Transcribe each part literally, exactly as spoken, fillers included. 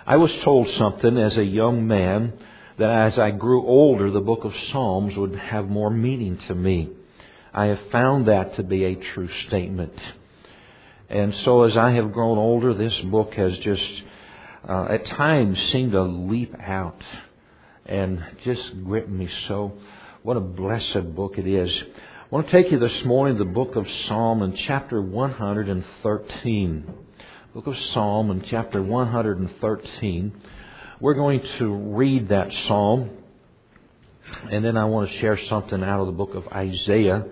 I was told something as a young man that as I grew older, the book of Psalms would have more meaning to me. I have found that to be a true statement. And so as I have grown older, this book has just uh, at times seemed to leap out and just grip me so. What a blessed book it is. I want to take you this morning to the book of Psalm in chapter one hundred thirteen. Book of Psalm in chapter one hundred thirteen. We're going to read that psalm, and then I want to share something out of the book of Isaiah.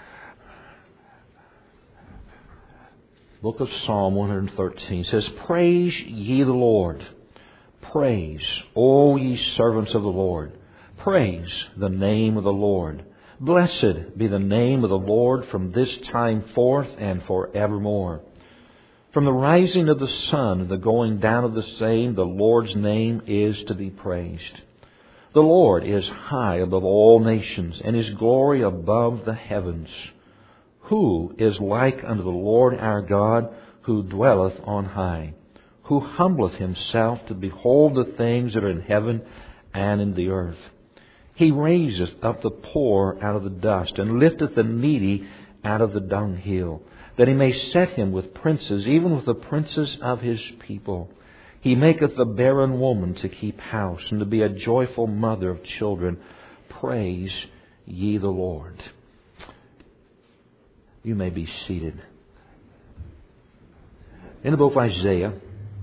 Book of Psalm one hundred thirteen says, "Praise ye the Lord. Praise, O ye servants of the Lord. Praise the name of the Lord. Blessed be the name of the Lord from this time forth and forevermore. From the rising of the sun and the going down of the same, the Lord's name is to be praised. The Lord is high above all nations, and His glory above the heavens. Who is like unto the Lord our God, who dwelleth on high, who humbleth Himself to behold the things that are in heaven and in the earth? He raiseth up the poor out of the dust, and lifteth the needy out of the dunghill, that He may set him with princes, even with the princes of His people. He maketh the barren woman to keep house, and to be a joyful mother of children. Praise ye the Lord." You may be seated. In the book of Isaiah,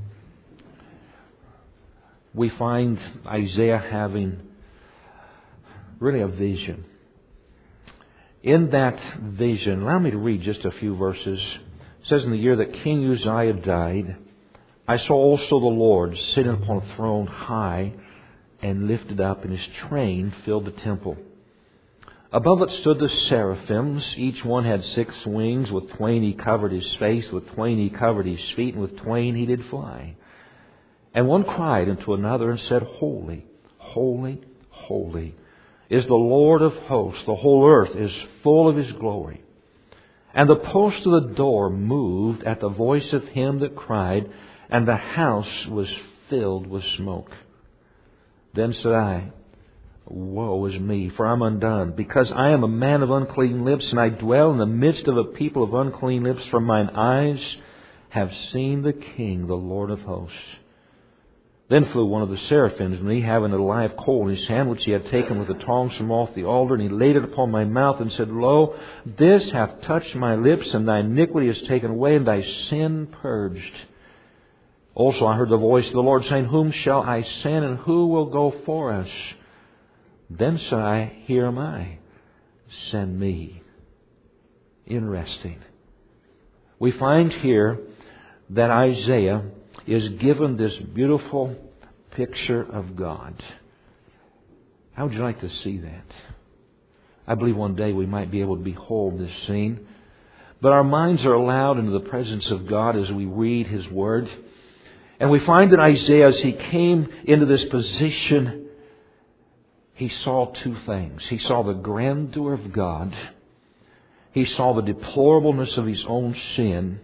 we find Isaiah having really a vision. In that vision, allow me to read just a few verses. It says, "In the year that King Uzziah died, I saw also the Lord sitting upon a throne high and lifted up, and His train filled the temple. Above it stood the seraphims. Each one had six wings. With twain He covered His face, with twain He covered His feet, and with twain He did fly. And one cried unto another and said, Holy, holy, holy is the Lord of hosts. The whole earth is full of His glory. And the post of the door moved at the voice of Him that cried, and the house was filled with smoke. Then said I, Woe is me, for I am undone, because I am a man of unclean lips, and I dwell in the midst of a people of unclean lips, for mine eyes have seen the King, the Lord of hosts. Then flew one of the seraphims to me, having a live coal in his hand, which he had taken with the tongs from off the altar, and he laid it upon my mouth, and said, Lo, this hath touched my lips, and thy iniquity is taken away, and thy sin purged. Also I heard the voice of the Lord saying, Whom shall I send, and who will go for us? Then said I, Here am I, send me." Interesting. We find here that Isaiah is given this beautiful picture of God. How would you like to see that? I believe one day we might be able to behold this scene. But our minds are allowed into the presence of God as we read His Word. And we find that Isaiah, as he came into this position, he saw two things. He saw the grandeur of God. He saw the deplorableness of his own sin.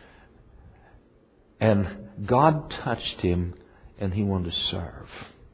And God touched him, and he wanted to serve.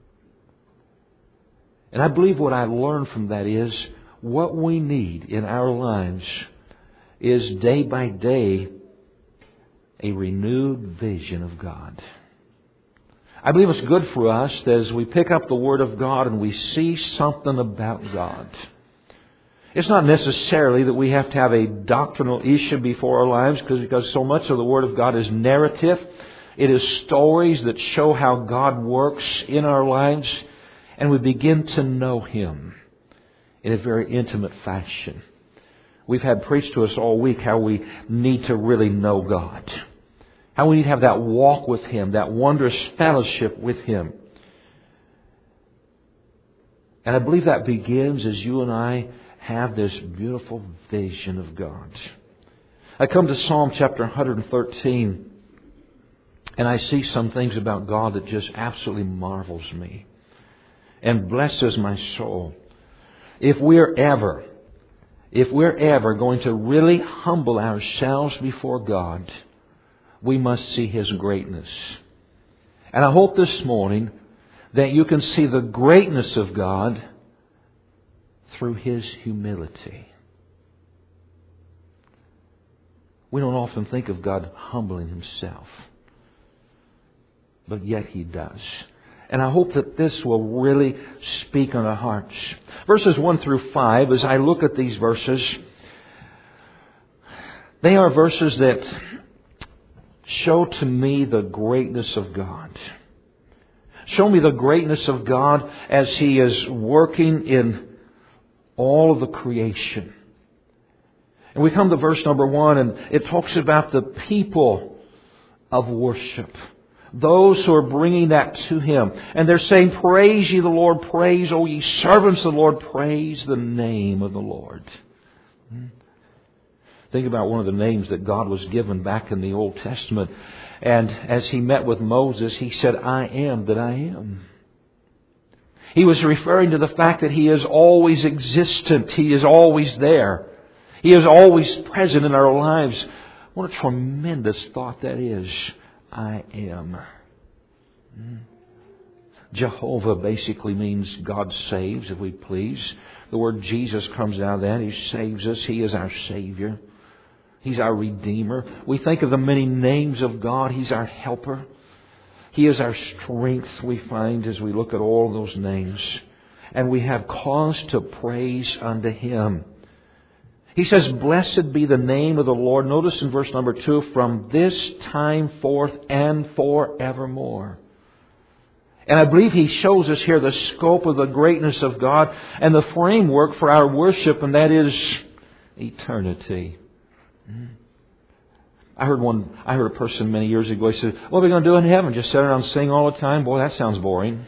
And I believe what I learned from that is what we need in our lives is day by day a renewed vision of God. I believe it's good for us that as we pick up the Word of God and we see something about God. It's not necessarily that we have to have a doctrinal issue before our lives, because because so much of the Word of God is narrative. It is stories that show how God works in our lives, and we begin to know Him in a very intimate fashion. We've had preached to us all week how we need to really know God. How we need to have that walk with Him, that wondrous fellowship with Him. And I believe that begins as you and I have this beautiful vision of God. I come to Psalm chapter one hundred thirteen, and I see some things about God that just absolutely marvels me and blesses my soul. If we're ever, if we're ever going to really humble ourselves before God, we must see His greatness. And I hope this morning that you can see the greatness of God through His humility. We don't often think of God humbling Himself, but yet He does. And I hope that this will really speak on our hearts. Verses one through five, as I look at these verses, they are verses that show to me the greatness of God. Show me the greatness of God as He is working in all of the creation. And we come to verse number one, and it talks about the people of worship. Those who are bringing that to Him. And they're saying, praise ye the Lord, praise, O ye servants of the Lord, praise the name of the Lord. Think about one of the names that God was given back in the Old Testament. And as He met with Moses, He said, I am that I am. He was referring to the fact that He is always existent. He is always there. He is always present in our lives. What a tremendous thought that is. I am. Jehovah basically means God saves, if we please. The word Jesus comes out of that. He saves us. He is our Savior. He's our Redeemer. We think of the many names of God. He's our helper. He is our strength, we find, as we look at all those names. And we have cause to praise unto Him. He says, blessed be the name of the Lord. Notice in verse number two, from this time forth and forevermore. And I believe He shows us here the scope of the greatness of God and the framework for our worship, and that is eternity. I heard one. I heard a person many years ago. He said, "What are we going to do in heaven? Just sit around and sing all the time? Boy, that sounds boring."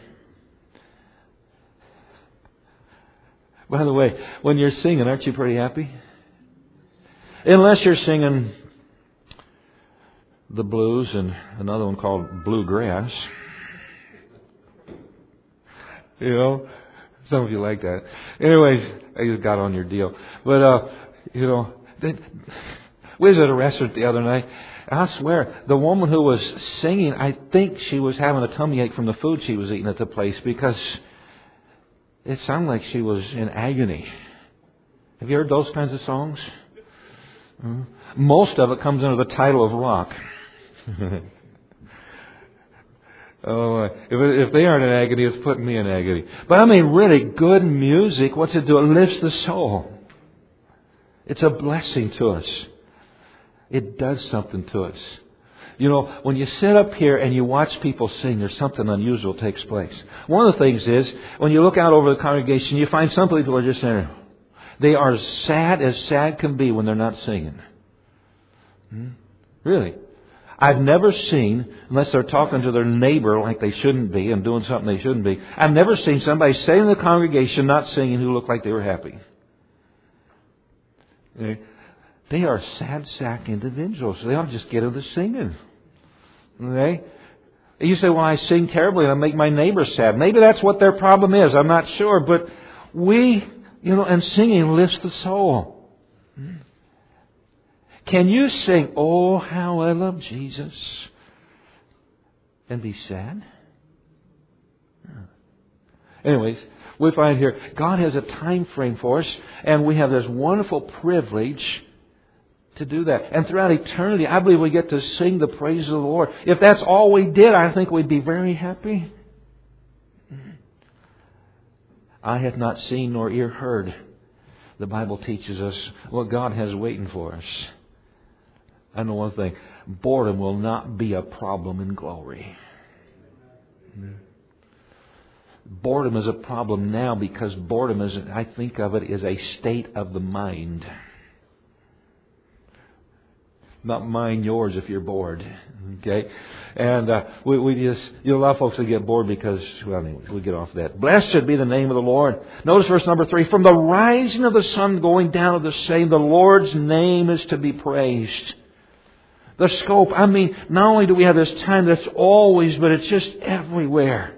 By the way, when you're singing, aren't you pretty happy? Unless you're singing the blues and another one called bluegrass. You know, some of you like that. Anyways, I just got on your deal. But, uh, you know, they, we was at a restaurant the other night. And I swear, the woman who was singing, I think she was having a tummy ache from the food she was eating at the place, because it sounded like she was in agony. Have you heard those kinds of songs? Mm-hmm. Most of it comes under the title of rock. Oh, if, if they aren't in agony, it's putting me in agony. But I mean, really, good music, what's it do? It lifts the soul. It's a blessing to us. It does something to us. You know, when you sit up here and you watch people sing, there's something unusual takes place. One of the things is, when you look out over the congregation, you find some people are just saying, they are sad as sad can be when they're not singing. Hmm? Really. I've never seen, unless they're talking to their neighbor like they shouldn't be and doing something they shouldn't be, I've never seen somebody sitting in the congregation not singing who looked like they were happy. They are sad sack individuals. They ought to just get into singing. Okay? You say, well, I sing terribly and I make my neighbors sad. Maybe that's what their problem is. I'm not sure. But we, you know, and singing lifts the soul. Can you sing, oh, how I love Jesus, and be sad? Anyways, we find here, God has a time frame for us, and we have this wonderful privilege to do that. And throughout eternity, I believe we get to sing the praises of the Lord. If that's all we did, I think we'd be very happy. Eye hath not seen nor ear heard. The Bible teaches us what God has waiting for us. I know one thing. Boredom will not be a problem in glory. Boredom is a problem now because boredom is, I think of it, is a state of the mind. Not mine, yours if you're bored. Okay? And uh, we, we just, you know, a lot of folks that get bored because, well, anyway, we'll get off that. Blessed be the name of the Lord. Notice verse number three. From the rising of the sun going down of the same, the Lord's name is to be praised. The scope, I mean, not only do we have this time that's always, but it's just everywhere.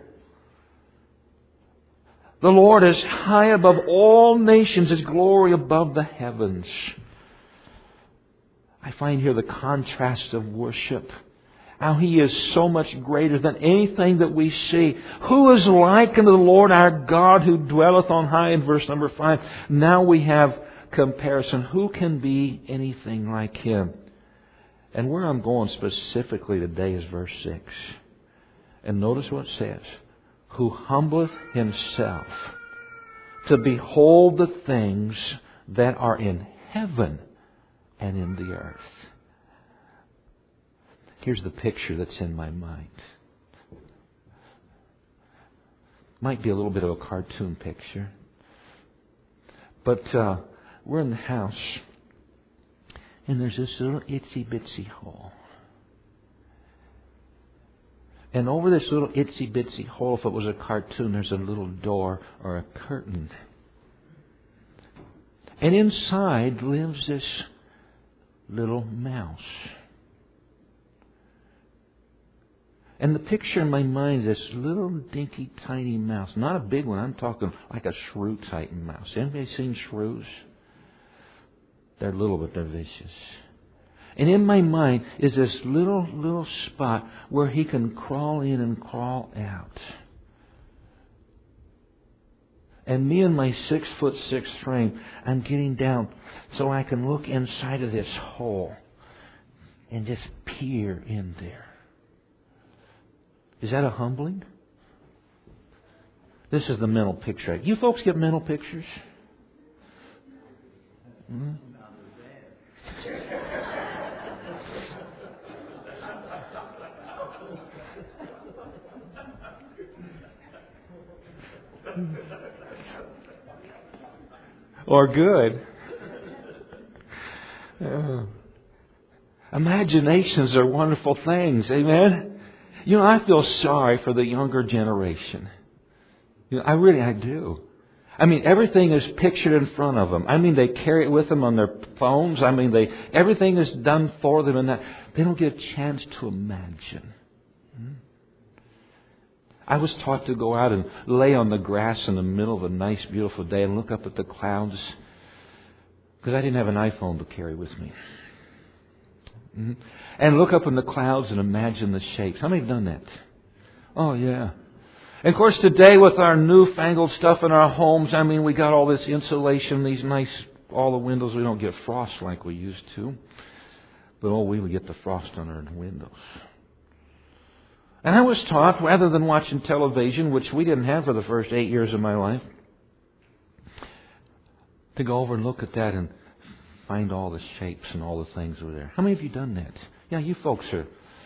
The Lord is high above all nations, His glory above the heavens. I find here the contrast of worship. How He is so much greater than anything that we see. Who is like unto the Lord our God who dwelleth on high in verse number five. Now we have comparison. Who can be anything like Him? And where I'm going specifically today is verse six. And notice what it says. Who humbleth Himself to behold the things that are in heaven and in the earth. Here's the picture that's in my mind. Might be a little bit of a cartoon picture. But uh, we're in the house. And there's this little itsy bitsy hole. And over this little itsy bitsy hole, if it was a cartoon, there's a little door or a curtain. And inside lives this little mouse. And the picture in my mind is this little dinky tiny mouse. Not a big one. I'm talking like a shrew type mouse. Anybody seen shrews? They're little, but they're vicious. And in my mind is this little, little spot where he can crawl in and crawl out. And me and my six foot six frame, I'm getting down so I can look inside of this hole and just peer in there. Is that a humbling? This is the mental picture. You folks get mental pictures? Hmm? Or good. Uh, imaginations are wonderful things. Amen? You know, I feel sorry for the younger generation. You know, I really, I do. I mean, everything is pictured in front of them. I mean, they carry it with them on their phones. I mean, they everything is done for them, and that they don't get a chance to imagine. Hmm? I was taught to go out and lay on the grass in the middle of a nice, beautiful day and look up at the clouds because I didn't have an iPhone to carry with me. Mm-hmm. And look up in the clouds and imagine the shapes. How many have done that? Oh, yeah. And of course, today with our newfangled stuff in our homes, I mean, we got all this insulation, these nice, all the windows. We don't get frost like we used to. But oh, we would get the frost on our windows. And I was taught, rather than watching television, which we didn't have for the first eight years of my life, to go over and look at that and find all the shapes and all the things over there. How many of you done that? Yeah, you folks are.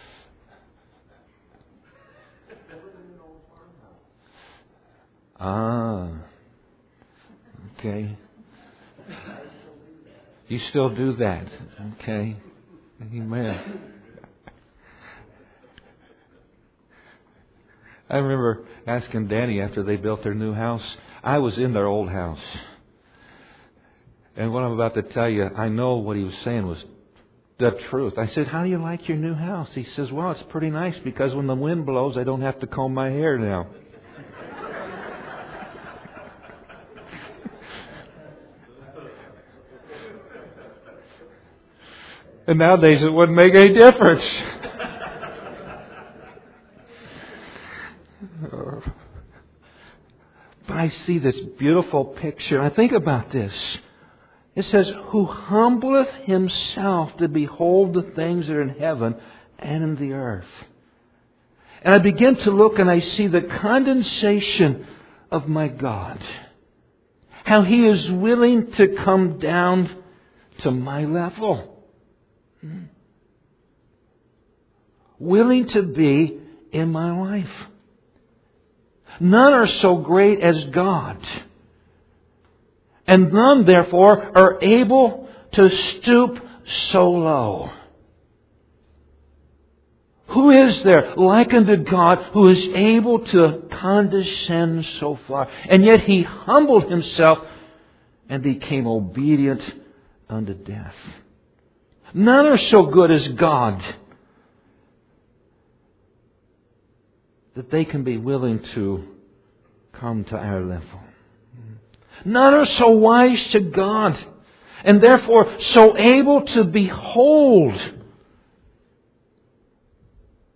Ah. Okay. You still do that. Okay. Amen. I remember asking Danny after they built their new house. I was in their old house. And what I'm about to tell you, I know what he was saying was the truth. I said, how do you like your new house? He says, well, it's pretty nice because when the wind blows, I don't have to comb my hair now. And nowadays it wouldn't make any difference. But I see this beautiful picture. I think about this. It says, who humbleth himself to behold the things that are in heaven and in the earth. And I begin to look and I see the condensation of my God. How He is willing to come down to my level. Willing to be in my life. None are so great as God. And none, therefore, are able to stoop so low. Who is there like unto God who is able to condescend so far? And yet He humbled Himself and became obedient unto death. None are so good as God that they can be willing to come to our level. None are so wise to God and therefore so able to behold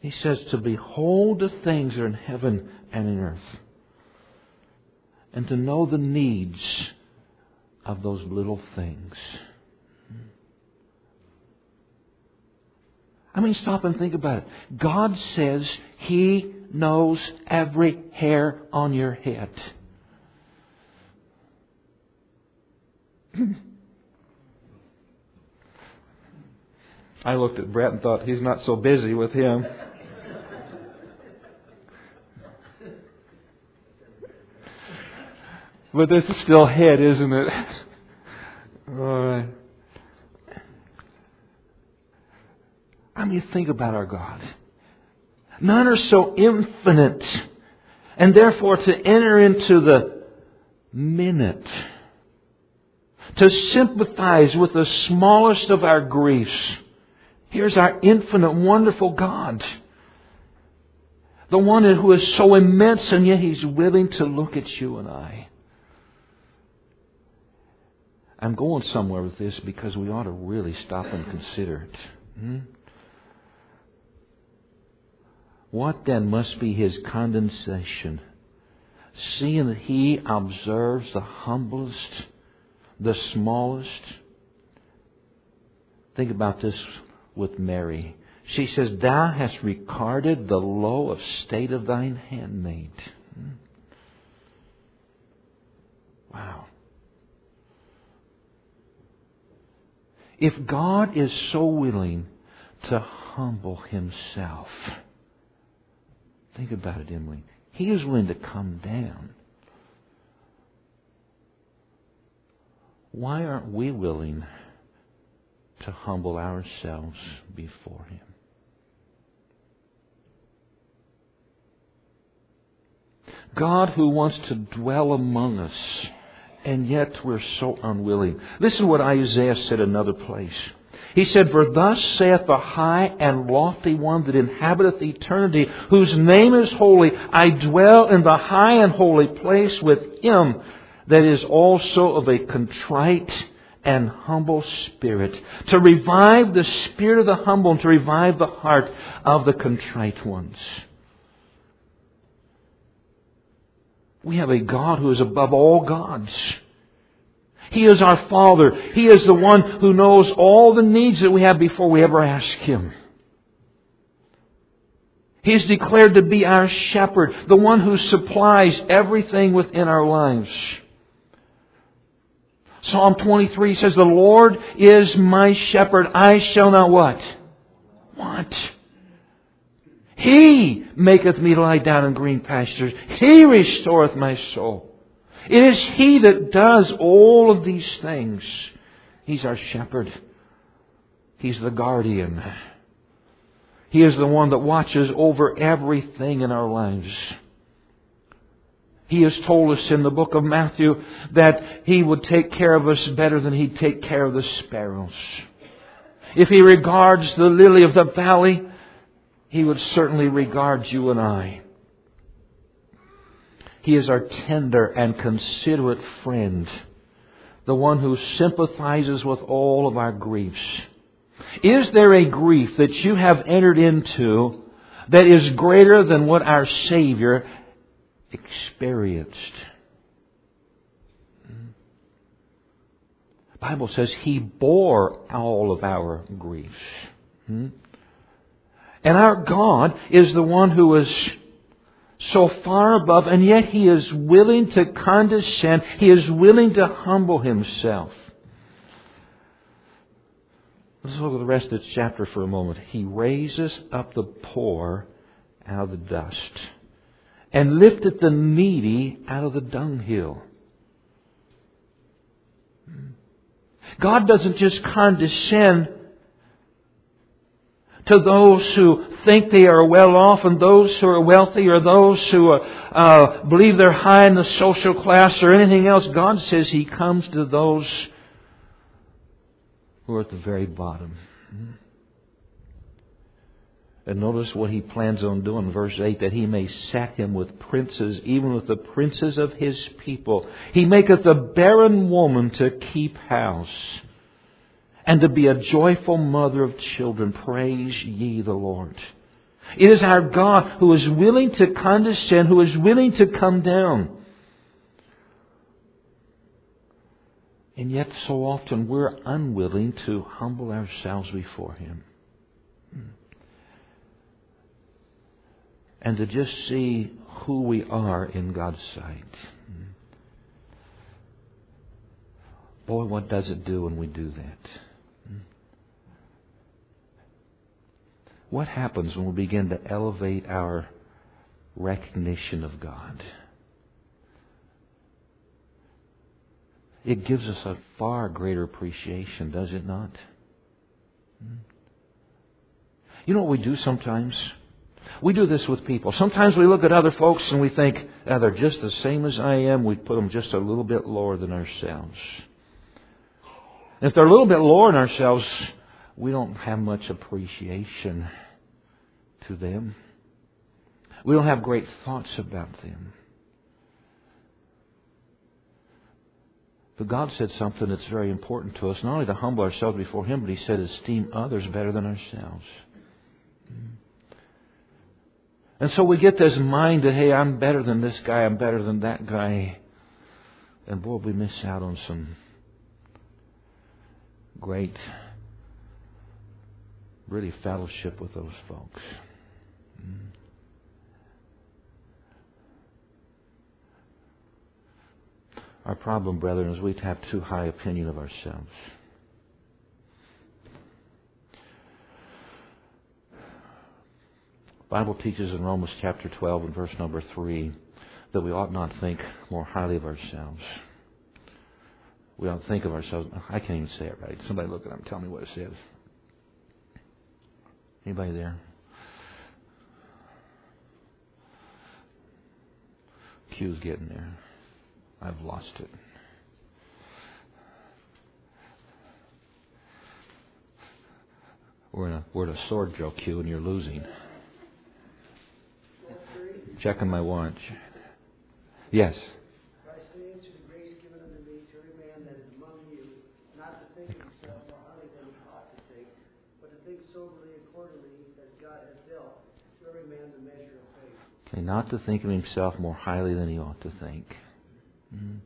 He says to behold the things that are in heaven and in earth. And to know the needs of those little things. I mean, stop and think about it. God says He knows every hair on your head. I looked at Brett and thought, he's not so busy with him. But this is still head, isn't it? All right. I mean, think about our God. None are so infinite. And therefore to enter into the minute, to sympathize with the smallest of our griefs. Here's our infinite, wonderful God. The one who is so immense, and yet He's willing to look at you and I. I'm going somewhere with this because we ought to really stop and consider it. Hmm? What then must be His condescension, seeing that He observes the humblest, the smallest? Think about this with Mary. She says, Thou hast regarded the low estate of Thine handmaid. Hmm? Wow. If God is so willing to humble Himself, think about it, Emily. He is willing to come down. Why aren't we willing to humble ourselves before Him? God who wants to dwell among us, and yet we're so unwilling. Listen to what Isaiah said in another place. He said, For thus saith the high and lofty one that inhabiteth eternity, whose name is holy, I dwell in the high and holy place with him that is also of a contrite and humble spirit, to revive the spirit of the humble and to revive the heart of the contrite ones. We have a God who is above all gods. He is our Father. He is the one who knows all the needs that we have before we ever ask Him. He is declared to be our shepherd, the one who supplies everything within our lives. Psalm twenty-three says, The Lord is my shepherd. I shall not what? Want. He maketh me lie down in green pastures. He restoreth my soul. It is He that does all of these things. He's our shepherd. He's the guardian. He is the one that watches over everything in our lives. He has told us in the book of Matthew that He would take care of us better than He'd take care of the sparrows. If He regards the lily of the valley, He would certainly regard you and I. He is our tender and considerate friend, the one who sympathizes with all of our griefs. Is there a grief that you have entered into that is greater than what our Savior experienced? The Bible says He bore all of our griefs. And our God is the one who is so far above, and yet He is willing to condescend. He is willing to humble Himself. Let's look at the rest of this chapter for a moment. He raises up the poor out of the dust, and lifteth the needy out of the dunghill. God doesn't just condescend to those who think they are well off, and those who are wealthy, or those who uh, uh, believe they're high in the social class or anything else. God says He comes to those who are at the very bottom. And notice what He plans on doing, verse eight, that He may set him with princes, even with the princes of His people. He maketh the barren woman to keep house, and to be a joyful mother of children. Praise ye the Lord. It is our God who is willing to condescend, who is willing to come down. And yet so often we're unwilling to humble ourselves before Him. And to just see who we are in God's sight. Boy, what does it do when we do that? What happens when we begin to elevate our recognition of God? It gives us a far greater appreciation, does it not? You know what we do sometimes? We do this with people. Sometimes we look at other folks and we think, oh, they're just the same as I am. We put them just a little bit lower than ourselves. And if they're a little bit lower than ourselves, we don't have much appreciation to them. We don't have great thoughts about them. But God said something that's very important to us, not only to humble ourselves before Him, but He said esteem others better than ourselves. And so we get this mind that, hey, I'm better than this guy, I'm better than that guy. And boy, we miss out on some great, really fellowship with those folks. Our problem, brethren, is we have too high opinion of ourselves. The Bible teaches in Romans chapter twelve and verse number three that we ought not think more highly of ourselves. We ought to think of ourselves. I can't even say it right. Somebody look at it and tell me what it says. Anybody there? Q's getting there. I've lost it. We're in a, we're in a sword drill, Q, and you're losing. Checking my watch. Yes. Christ answered, the grace given unto me to every man that is among you, not to think of himself more highly than he ought to think, but to think soberly accordingly as God has dealt to every man the measure of faith. Okay, not to think of himself more highly than he ought to think. Mm-hmm.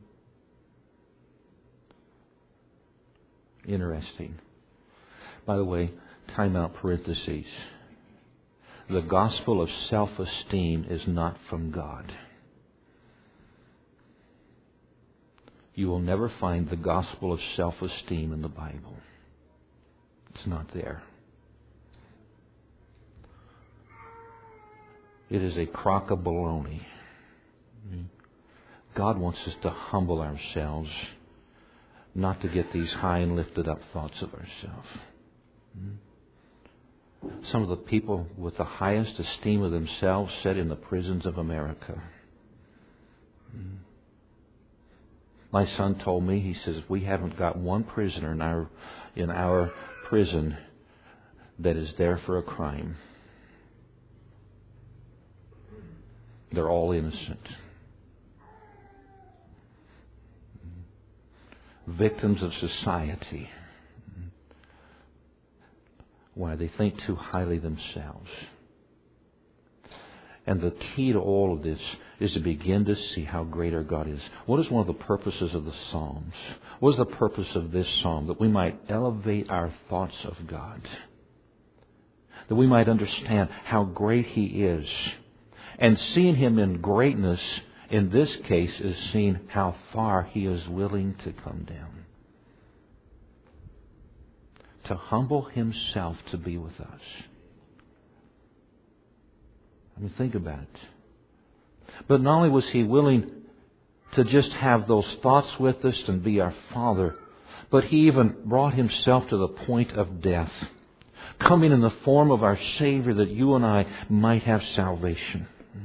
Interesting. By the way, time out parentheses. The gospel of self-esteem is not from God. You will never find the gospel of self-esteem in the Bible. It's not there. It is a crock of baloney. God wants us to humble ourselves, not to get these high and lifted up thoughts of ourselves. Some of the people with the highest esteem of themselves sit in the prisons of America. My son told me, he says, we haven't got one prisoner in our in our prison that is there for a crime. They're all innocent. Victims of society. Why? They think too highly themselves. And the key to all of this is to begin to see how great our God is. What is one of the purposes of the Psalms? What is the purpose of this psalm? That we might elevate our thoughts of God. That we might understand how great He is. And seeing Him in greatness, in this case, is seeing how far He is willing to come down. To humble Himself to be with us. I mean, think about it. But not only was He willing to just have those thoughts with us and be our Father, but He even brought Himself to the point of death, coming in the form of our Savior that you and I might have salvation.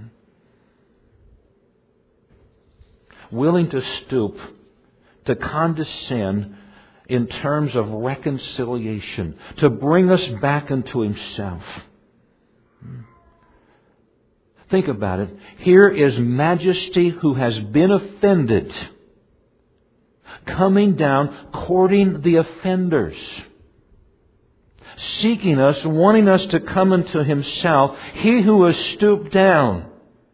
Willing to stoop, to condescend in terms of reconciliation, to bring us back into Himself. Think about it. Here is Majesty who has been offended, coming down, courting the offenders. seeking us, wanting us to come unto Himself. He who has stooped down.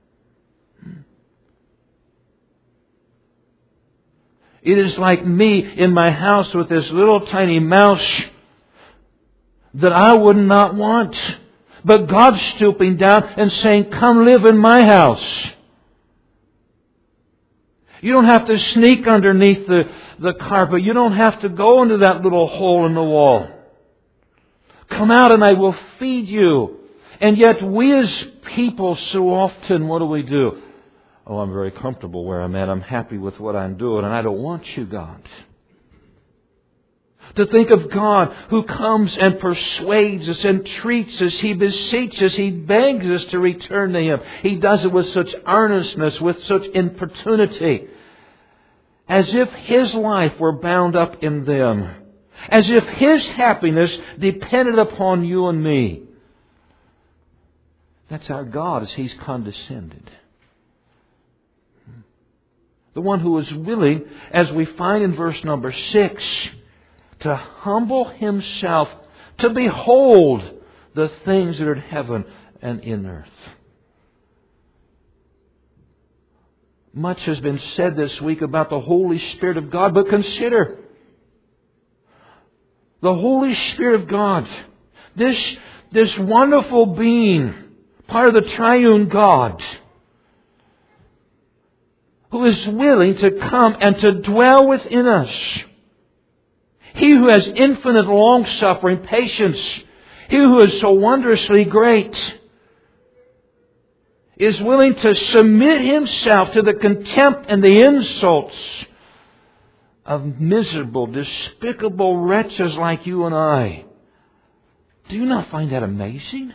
It is like me in my house with this little tiny mouse that I would not want. But God's stooping down and saying, come live in my house. You don't have to sneak underneath the, the carpet. You don't have to go into that little hole in the wall. Come out and I will feed you. And yet we as people so often, what do we do? Oh, I'm very comfortable where I'm at. I'm happy with what I'm doing, and I don't want you, God. To think of God who comes and persuades us, entreats us, He beseeches, He begs us to return to Him. He does it with such earnestness, with such importunity, as if His life were bound up in them, as if His happiness depended upon you and me. That's our God as He's condescended. The one who is willing, as we find in verse number six, to humble Himself, to behold the things that are in heaven and in earth. Much has been said this week about the Holy Spirit of God, but consider the Holy Spirit of God, this, this wonderful being, part of the triune God, who is willing to come and to dwell within us. He who has infinite long-suffering, patience, He who is so wondrously great, is willing to submit Himself to the contempt and the insults of miserable, despicable wretches like you and I. Do you not find that amazing?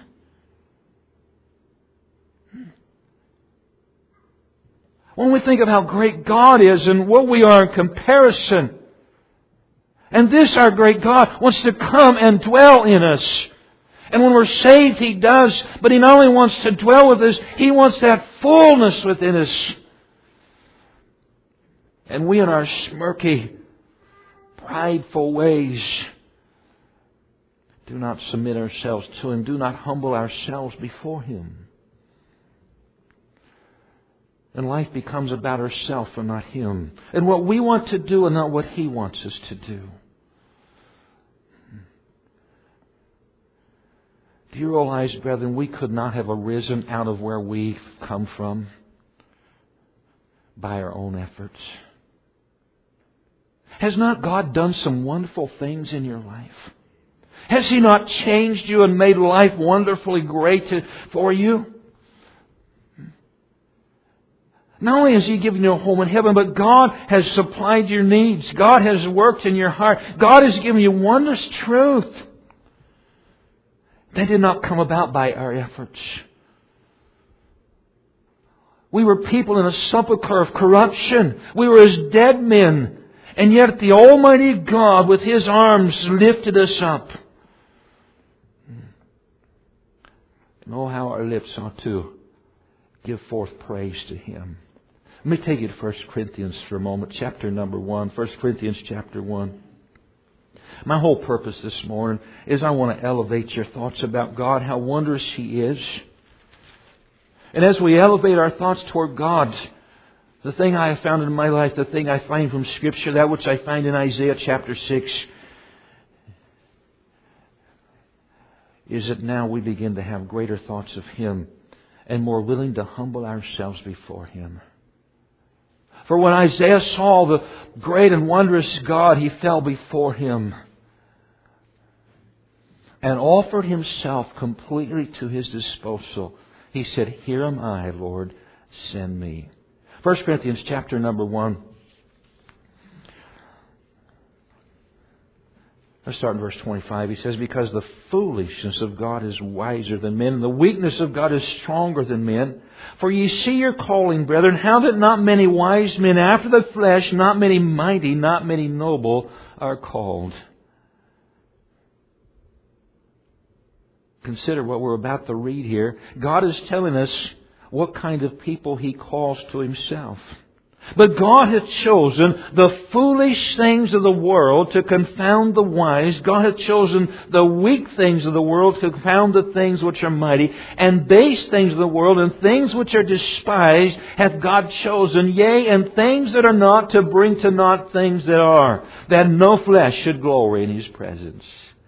When we think of how great God is and what we are in comparison, and this, our great God, wants to come and dwell in us. And when we're saved, He does. But He not only wants to dwell with us, He wants that fullness within us. And we in our smirky, prideful ways do not submit ourselves to Him, do not humble ourselves before Him. And life becomes about ourselves and not Him. And what we want to do and not what He wants us to do. Do you realize, brethren, we could not have arisen out of where we've come from by our own efforts? Has not God done some wonderful things in your life? Has He not changed you and made life wonderfully great for you? Not only has He given you a home in heaven, but God has supplied your needs. God has worked in your heart. God has given you wondrous truth. They did not come about by our efforts. We were people in a sepulchre of corruption. We were as dead men. And yet the Almighty God with His arms lifted us up. And oh, how our lips ought to give forth praise to Him. Let me take you to First Corinthians for a moment. Chapter number one. First Corinthians chapter one. My whole purpose this morning is I want to elevate your thoughts about God, how wondrous He is. And as we elevate our thoughts toward God, the thing I have found in my life, the thing I find from Scripture, that which I find in Isaiah chapter six, is that now we begin to have greater thoughts of Him and more willing to humble ourselves before Him. For when Isaiah saw the great and wondrous God, he fell before Him and offered himself completely to His disposal. He said, "Here am I, Lord, send me." First Corinthians chapter number one. Let's start in verse twenty-five. He says, "Because the foolishness of God is wiser than men, and the weakness of God is stronger than men. For ye see your calling, brethren, how that not many wise men after the flesh, not many mighty, not many noble, are called." Consider what we're about to read here. God is telling us what kind of people He calls to Himself. But God hath chosen the foolish things of the world to confound the wise. God hath chosen the weak things of the world to confound the things which are mighty. And base things of the world and things which are despised hath God chosen. Yea, and things that are not, to bring to naught things that are, that no flesh should glory in His presence.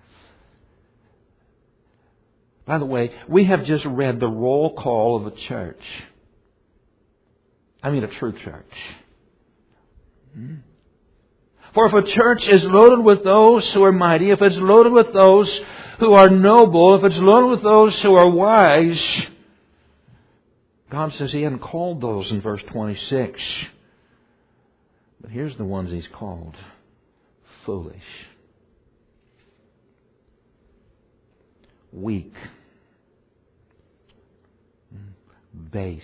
By the way, we have just read the roll call of a church. I mean a true church. Hmm? For if a church is loaded with those who are mighty, if it's loaded with those who are noble, if it's loaded with those who are wise, God says He hadn't called those in verse twenty-six. But here's the ones He's called. Foolish. Weak. Base.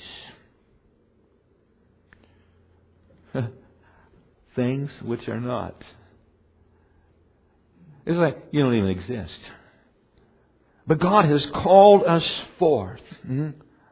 Things which are not. It's like you don't even exist. But God has called us forth. Mm-hmm.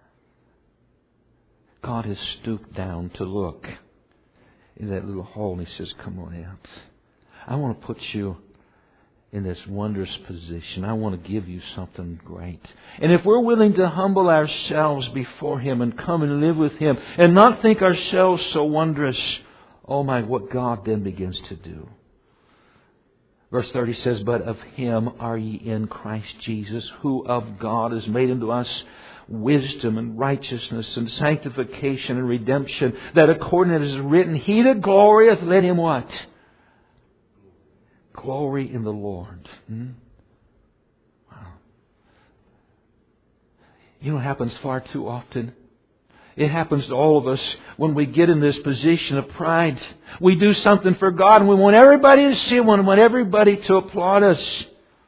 God has stooped down to look in that little hole and He says, come on out. I want to put you in this wondrous position. I want to give you something great. And if we're willing to humble ourselves before Him and come and live with Him and not think ourselves so wondrous, oh my, what God then begins to do. Verse thirty says, but of Him are ye in Christ Jesus, who of God is made unto us wisdom and righteousness and sanctification and redemption, that according as it is written, He that glorieth, let him what? Glory in the Lord. Hmm? Wow. You know what happens far too often? It happens to all of us when we get in this position of pride. We do something for God and we want everybody to see it. We want everybody to applaud us.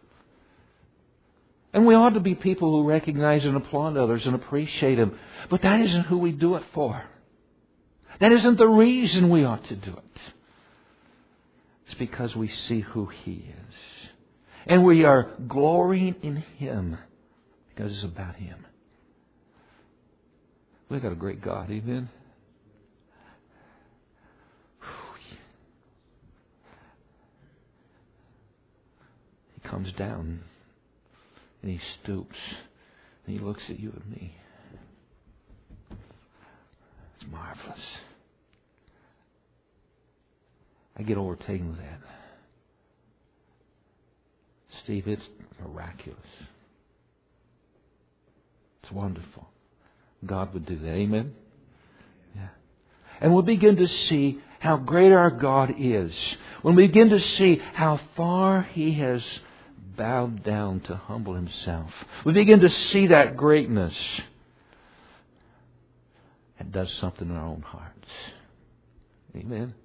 And we ought to be people who recognize and applaud others and appreciate them. But that isn't who we do it for. That isn't the reason we ought to do it. It's because we see who He is. And we are glorying in Him because it's about Him. We've got a great God, amen? He comes down and He stoops and He looks at you and me. It's marvelous. I get overtaken with that. Steve, it's miraculous. It's wonderful. God would do that. Amen? Yeah. And we'll begin to see how great our God is. When we begin to see how far He has bowed down to humble Himself. We begin to see that greatness. It does something in our own hearts. Amen?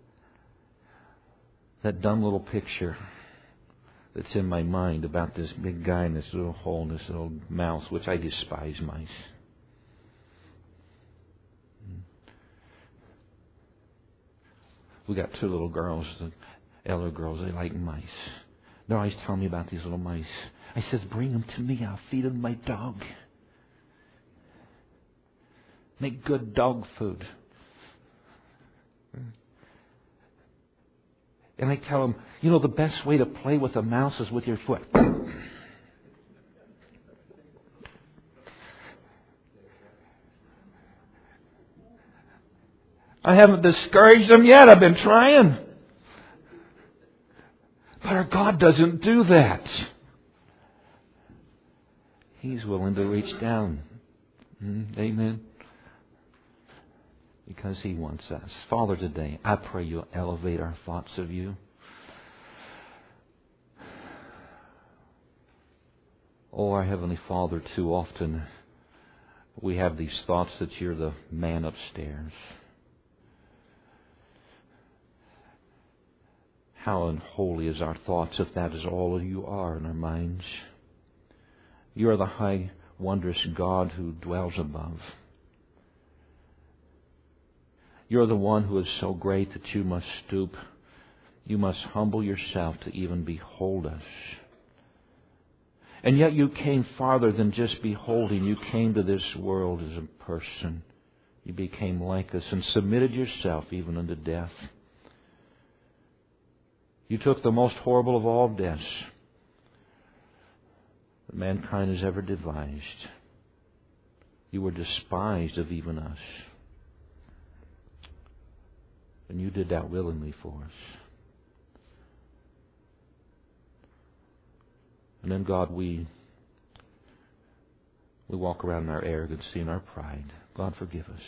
That dumb little picture that's in my mind about this big guy in this little hole in this little mouse, which I despise mice. We got two little girls, the elder girls, they like mice. They're always telling me about these little mice. I says, bring them to me, I'll feed them to my dog. Make good dog food. And I tell them, you know, the best way to play with a mouse is with your foot. I haven't discouraged them yet. I've been trying. But our God doesn't do that. He's willing to reach down. Amen. Because He wants us. Father, today, I pray You'll elevate our thoughts of You. Oh, our Heavenly Father, too often we have these thoughts that You're the man upstairs. How unholy is our thoughts if that is all You are in our minds. You are the high, wondrous God who dwells above. You're the one who is so great that You must stoop. You must humble Yourself to even behold us. And yet You came farther than just beholding. You came to this world as a person You became like us and submitted yourself even unto death. You took the most horrible of all deaths that mankind has ever devised. You were despised of even us. And you did that willingly for us. And then, God, we we walk around in our arrogancy and our pride. God, forgive us.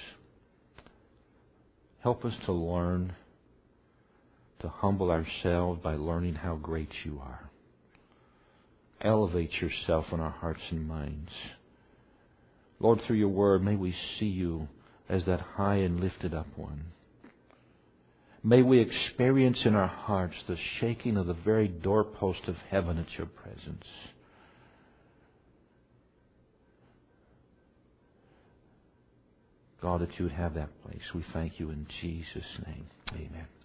Help us to learn to humble ourselves by learning how great you are. Elevate yourself in our hearts and minds. Lord, through your word, may we see you as that high and lifted up one. May we experience in our hearts the shaking of the very doorpost of heaven at your presence. God, that you would have that place. We thank you in Jesus' name. Amen.